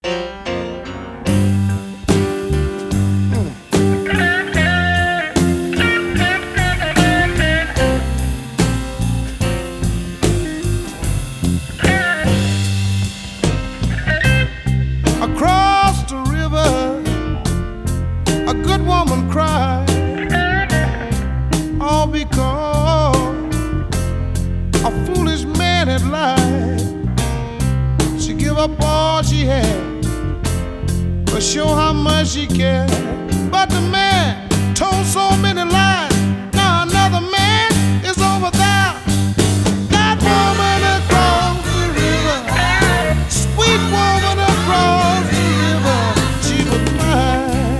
Across the river, a good woman cried, all because a foolish man had lied. She gave up all she had to show how much she cared, but the man told so many lies. Now another man is over there. That woman across the river, sweet woman across the river, she was mine,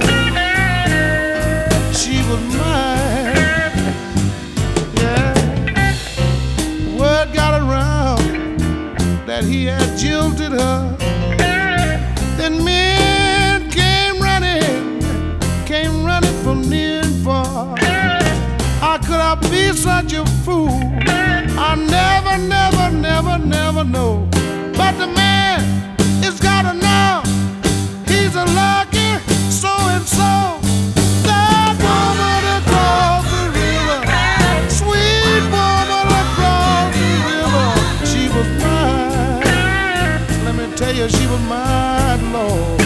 she was mine. Yeah, word got around that he had jilted her. Then men came running from near and far. How could I be such a fool? I never, never, never, never know. But the man has gotta know he's a lucky so-and-so. That woman across the river, sweet woman across the river, she was mine. Let me tell you, she was mine, Lord.